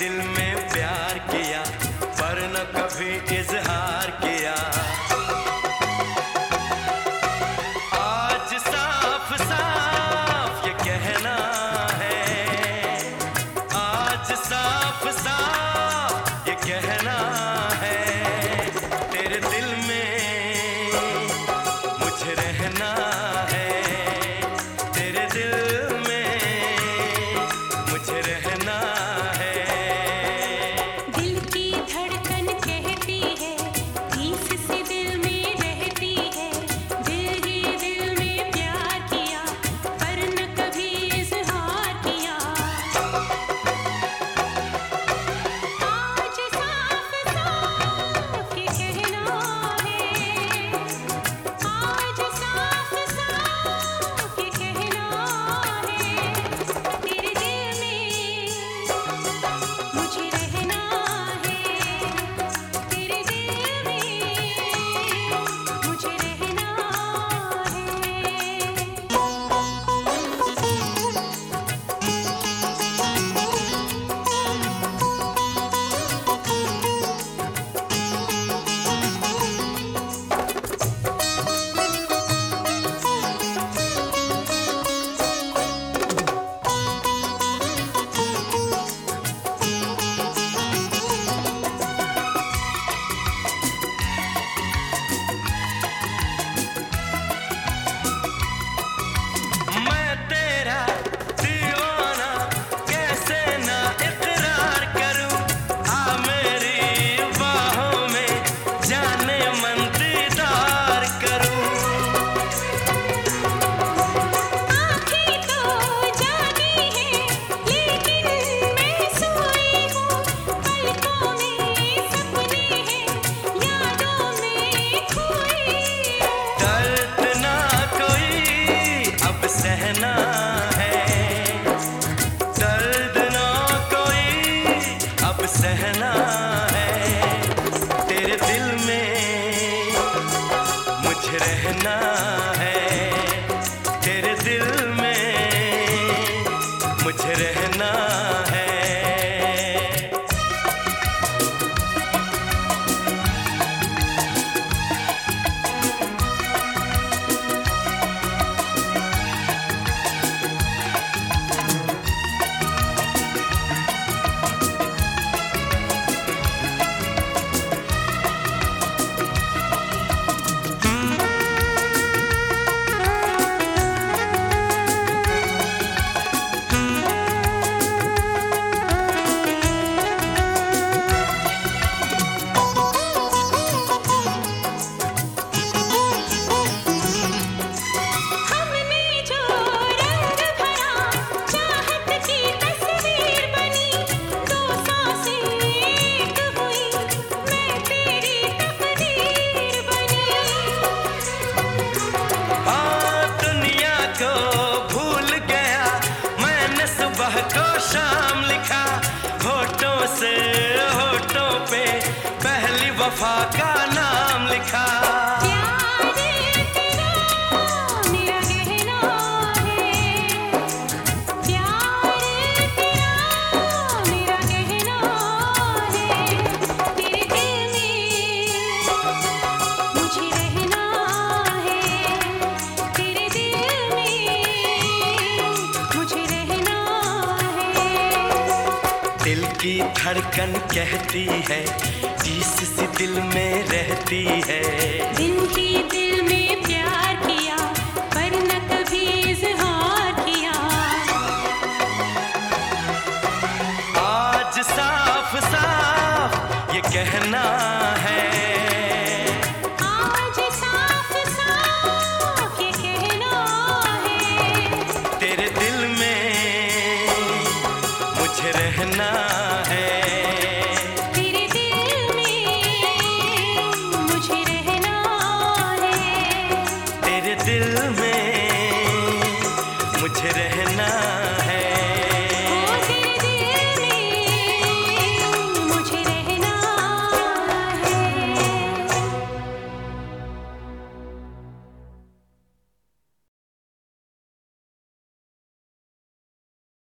दिल में प्यार किया पर न कभी इजहार किया। आज साफ साफ ये कहना है, आज साफ साफ ये कहना है, तेरे दिल में मुझे रहना है, तेरे दिल में मुझे रहना है। दिल की धड़कन कहती है, धीस से दिल में रहती है, दिल ही दिल में प्यार किया पर न कभी इजहार किया। आज साफ साफ ये कहना है, आज साफ साफ ये कहना है, तेरे दिल में मुझे रहना है, तेरे दिल में मुझे रहना मैं तेरा दीवाना कैसे ना इकरार करूं, आ मेरी बाहों में जाने मन दीदार करूं। आँखें तो जागी हैं लेकिन मैं सोई हूँ, पलकों में सपने हैं, यादों में खोई हूँ। दर्द ना कोई अब सहना है, दर्द ना कोई अब सहना है, तेरे दिल में मुझे रहना है, तेरे दिल में मुझे रहना है। हमने जो रंग भरा चाहत की तस्वीर बनी, दो सांसें एक हुई, मैं तेरी तकदीर बनी। दुनिया को भूल गया मैंने, सुबह को शाम लिखा, होठों से होठों पे पहली वफा का नाम लिखा। प्यार तेरा मेरा गहना है, प्यार तेरा मेरा गहना है, तेरे दिल में मुझे रहना है, तेरे दिल में मुझे रहना है। दिल की धड़कन कहती है, टीस सी दिल में रहती है, दिल ही दिल में प्यार किया पर न कभी इजहार किया। आज साफ साफ ये कहना है, आज साफ साफ ये कहना है, तेरे दिल में मुझे रहना है, तेरे दिल में मुझे रहना है, तेरे दिल में मुझे रहना